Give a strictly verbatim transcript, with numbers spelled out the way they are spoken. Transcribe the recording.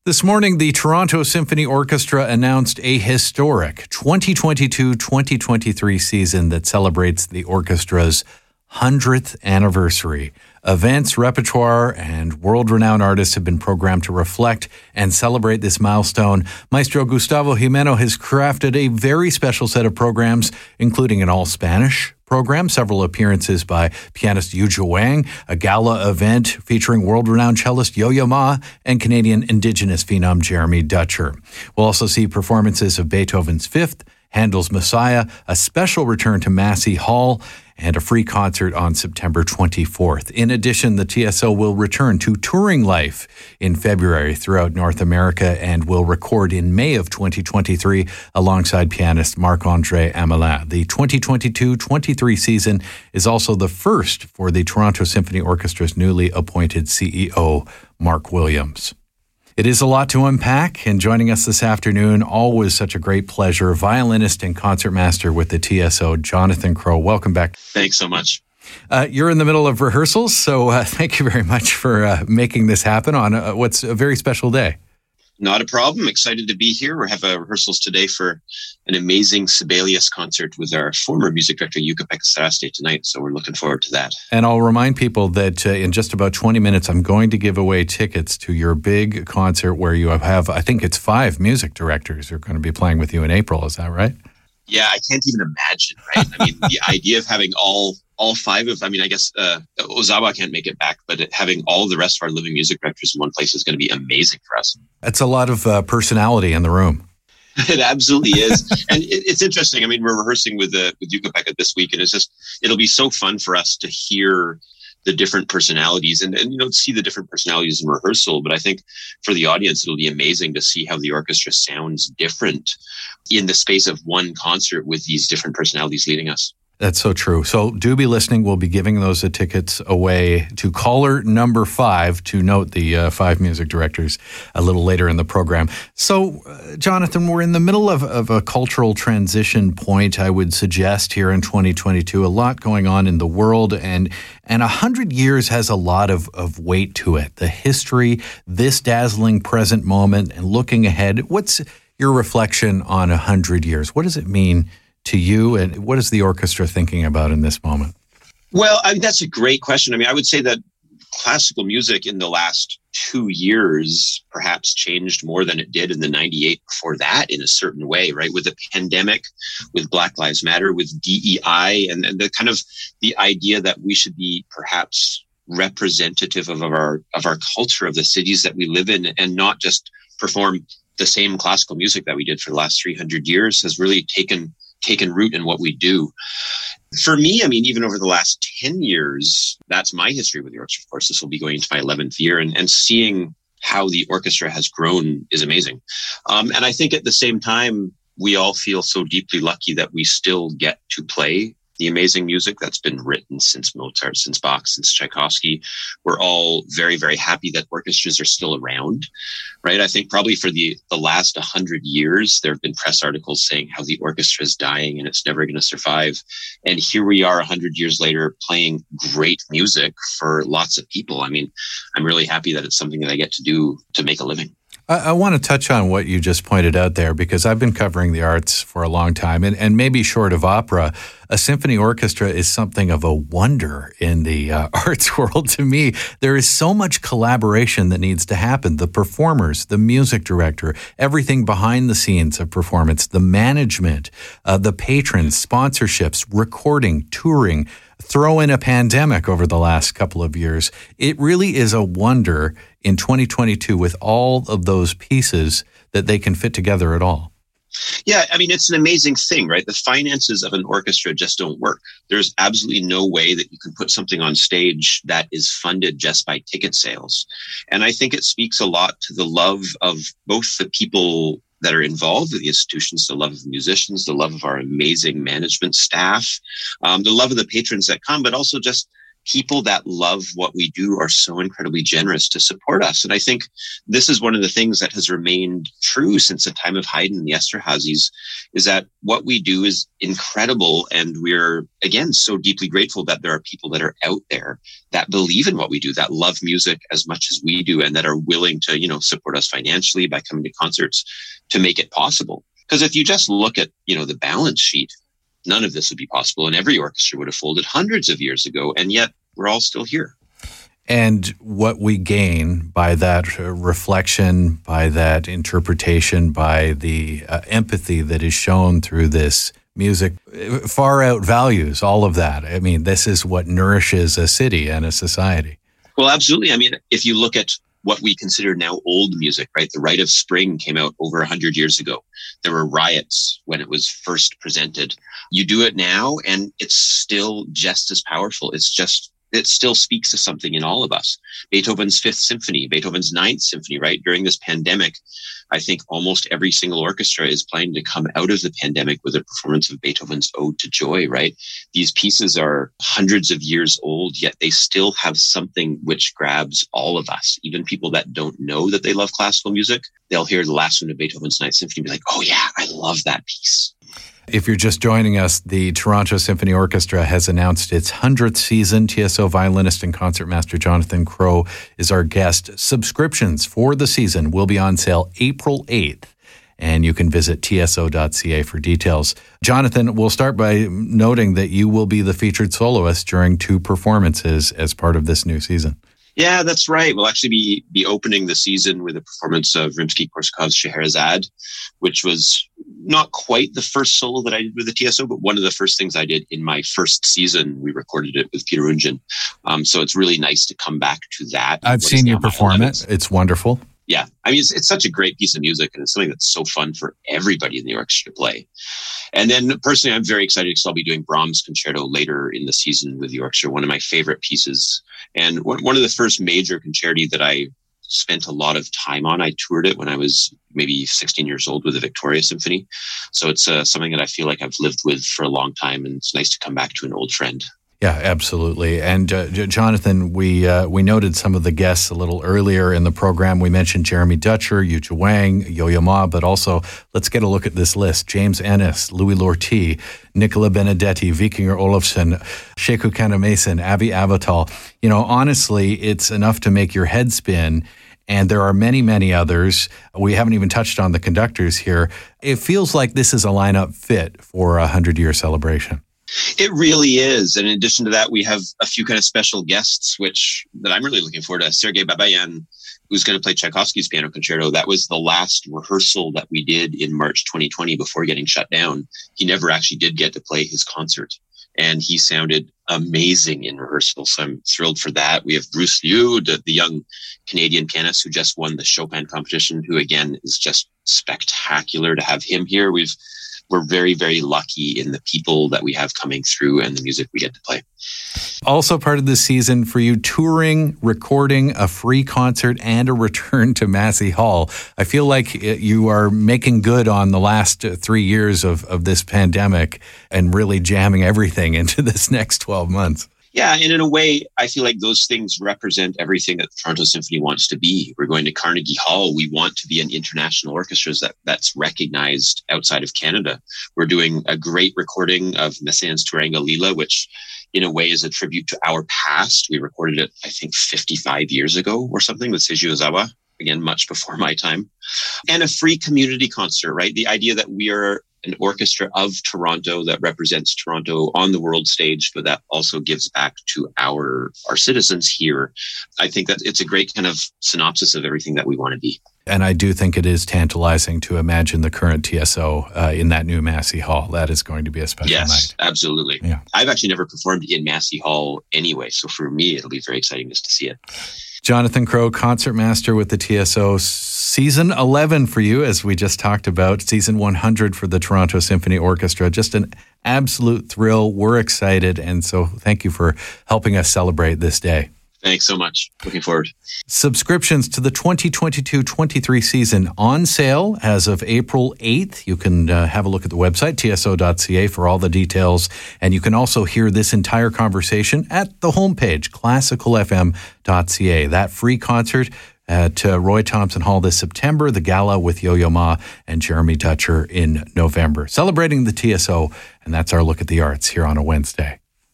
This morning, the Toronto Symphony Orchestra announced a historic twenty twenty-two twenty twenty-three season that celebrates the orchestra's hundredth anniversary. Events, repertoire, and world-renowned artists have been programmed to reflect and celebrate this milestone. Maestro Gustavo Gimeno has crafted a very special set of programs, including an all-Spanish program, several appearances by pianist Yuja Wang, a gala event featuring world-renowned cellist Yo-Yo Ma, and Canadian Indigenous phenom Jeremy Dutcher. We'll also see performances of Beethoven's Fifth, Handel's Messiah, a special return to Massey Hall, and a free concert on September twenty-fourth. In addition, the T S O will return to touring life in February throughout North America and will record in May of twenty twenty-three alongside pianist Marc-André Amelin. The twenty twenty-two twenty-three season is also the first for the Toronto Symphony Orchestra's newly appointed C E O, Mark Williams. It is a lot to unpack, and joining us this afternoon, always such a great pleasure, violinist and concertmaster with the T S O, Jonathan Crowe. Welcome back. Thanks so much. Uh, you're in the middle of rehearsals, so uh, thank you very much for uh, making this happen on uh, what's a very special day. Not a problem. Excited to be here. We have uh, rehearsals today for an amazing Sibelius concert with our former music director, Jukka-Pekka Saraste, tonight. So we're looking forward to that. And I'll remind people that uh, in just about twenty minutes, I'm going to give away tickets to your big concert where you have, I think it's five music directors who are going to be playing with you in April. Is that right? Yeah, I can't even imagine, right? I mean, the idea of having all all five of, I mean, I guess uh, Ozawa can't make it back, but having all the rest of our living music directors in one place is going to be amazing for us. That's a lot of uh, personality in the room. It absolutely is. And it, it's interesting. I mean, we're rehearsing with, uh, with Jukka-Pekka this week, and it's just, it'll be so fun for us to hear the different personalities and, and, you know, see the different personalities in rehearsal. But I think for the audience, it'll be amazing to see how the orchestra sounds different in the space of one concert with these different personalities leading us. That's so true. So do be listening. We'll be giving those uh, tickets away to caller number five to note the uh, five music directors a little later in the program. So, uh, Jonathan, we're in the middle of, of a cultural transition point, I would suggest, here in twenty twenty-two. A lot going on in the world, and and a hundred years has a lot of, of weight to it. The history, this dazzling present moment, and looking ahead. What's your reflection on a hundred years? What does it mean to you, and what is the orchestra thinking about in this moment? Well, I mean, that's a great question. I mean, I would say that classical music in the last two years perhaps changed more than it did in the ninety-eight before that in a certain way, right? With the pandemic, with Black Lives Matter, with D E I, and, and the kind of the idea that we should be perhaps representative of our of our culture, of the cities that we live in, and not just perform the same classical music that we did for the last three hundred years has really taken taken root in what we do. For me, I mean, even over the last ten years, that's my history with the orchestra. Of course, this will be going into my eleventh year, and, and seeing how the orchestra has grown is amazing. Um, and I think at the same time, we all feel so deeply lucky that we still get to play the amazing music that's been written since Mozart, since Bach, since Tchaikovsky. We're all very, very happy that orchestras are still around, right? I think probably for the, the last one hundred years, there have been press articles saying how the orchestra is dying and it's never going to survive. And here we are one hundred years later playing great music for lots of people. I mean, I'm really happy that it's something that I get to do to make a living. I, I want to touch on what you just pointed out there, because I've been covering the arts for a long time, and, and maybe short of opera, a symphony orchestra is something of a wonder in the uh, arts world to me. There is so much collaboration that needs to happen. The performers, the music director, everything behind the scenes of performance, the management, uh, the patrons, sponsorships, recording, touring, throw in a pandemic over the last couple of years. It really is a wonder in twenty twenty-two with all of those pieces that they can fit together at all. Yeah, I mean, it's an amazing thing, right? The finances of an orchestra just don't work. There's absolutely no way that you can put something on stage that is funded just by ticket sales. And I think it speaks a lot to the love of both the people that are involved with the institutions, the love of the musicians, the love of our amazing management staff, um, the love of the patrons that come, but also just people that love what we do are so incredibly generous to support us. And I think this is one of the things that has remained true since the time of Haydn and the Esterházys, is that what we do is incredible. And we're, again, so deeply grateful that there are people that are out there that believe in what we do, that love music as much as we do, and that are willing to, you know, support us financially by coming to concerts to make it possible. Because if you just look at, you know, the balance sheet, none of this would be possible, and every orchestra would have folded hundreds of years ago, and yet we're all still here. And what we gain by that uh, reflection, by that interpretation, by the uh, empathy that is shown through this music, far outvalues all of that. I mean, this is what nourishes a city and a society. Well, absolutely. I mean, if you look at what we consider now old music, right? The Rite of Spring came out over one hundred years ago. There were riots when it was first presented. You do it now, and it's still just as powerful. It's just, it still speaks to something in all of us. Beethoven's Fifth Symphony, Beethoven's Ninth Symphony, right? During this pandemic, I think almost every single orchestra is planning to come out of the pandemic with a performance of Beethoven's Ode to Joy, right? These pieces are hundreds of years old, yet they still have something which grabs all of us. Even people that don't know that they love classical music, they'll hear the last one of Beethoven's Ninth Symphony and be like, oh yeah, I love that piece. If you're just joining us, the Toronto Symphony Orchestra has announced its hundredth season. T S O violinist and concertmaster Jonathan Crow is our guest. Subscriptions for the season will be on sale April eighth, and you can visit T S O dot C A for details. Jonathan, we'll start by noting that you will be the featured soloist during two performances as part of this new season. Yeah, that's right. We'll actually be be opening the season with a performance of Rimsky-Korsakov's Scheherazade, which was not quite the first solo that I did with the T S O, but one of the first things I did in my first season. We recorded it with Peter Ungen. Um, so it's really nice to come back to that. I've seen you perform it. It's wonderful. Yeah. I mean, it's, it's such a great piece of music, and it's something that's so fun for everybody in the orchestra to play. And then personally, I'm very excited because I'll be doing Brahms Concerto later in the season with the orchestra, one of my favorite pieces. And one, one of the first major concerti that I spent a lot of time on. I toured it when I was maybe sixteen years old with the Victoria Symphony. So it's uh, something that I feel like I've lived with for a long time, and it's nice to come back to an old friend. Yeah, absolutely. And uh, Jonathan, we uh, we noted some of the guests a little earlier in the program. We mentioned Jeremy Dutcher, Yuja Wang, Yo-Yo Ma, but also let's get a look at this list. James Ennis, Louis Lortie, Nicola Benedetti, Vikingur Olofsson, Sheku Kannamason, Abby Avital. You know, honestly, it's enough to make your head spin. And there are many, many others. We haven't even touched on the conductors here. It feels like this is a lineup fit for a hundred-year celebration. It really is. And in addition to that, we have a few kind of special guests, which that I'm really looking forward to. Sergei Babayan, who's going to play Tchaikovsky's Piano Concerto. That was the last rehearsal that we did in March twenty twenty before getting shut down. He never actually did get to play his concert, and he sounded amazing in rehearsal. So I'm thrilled for that. We have Bruce Liu, the, the young Canadian pianist who just won the Chopin competition, who again is just spectacular to have him here. We've We're very, very lucky in the people that we have coming through and the music we get to play. Also part of this season for you, touring, recording a free concert, and a return to Massey Hall. I feel like you are making good on the last three years of, of this pandemic and really jamming everything into this next twelve months. Yeah, and in a way, I feel like those things represent everything that the Toronto Symphony wants to be. We're going to Carnegie Hall. We want to be an international orchestra that, that's recognized outside of Canada. We're doing a great recording of Messiaen's Turanga Lila, which in a way is a tribute to our past. We recorded it, I think, fifty-five years ago or something with Seiji Ozawa, again, much before my time. And a free community concert, right? The idea that we are an orchestra of Toronto that represents Toronto on the world stage, but that also gives back to our our citizens here. I think that it's a great kind of synopsis of everything that we want to be. And I do think it is tantalizing to imagine the current T S O uh, in that new Massey Hall. That is going to be a special yes, night. Yes, absolutely. Yeah. I've actually never performed in Massey Hall anyway, so for me, it'll be very exciting just to see it. Jonathan Crow, concertmaster with the T S O, season eleven for you, as we just talked about, season one hundred for the Toronto Symphony Orchestra. Just an absolute thrill. We're excited, and so thank you for helping us celebrate this day. Thanks so much. Looking forward. Subscriptions to the twenty twenty-two twenty-three season on sale as of April eighth. You can uh, have a look at the website, T S O dot C A, for all the details. And you can also hear this entire conversation at the homepage, classical f m dot c a. That free concert at uh, Roy Thompson Hall this September, the gala with Yo-Yo Ma and Jeremy Dutcher in November. Celebrating the T S O, and that's our look at the arts here on a Wednesday.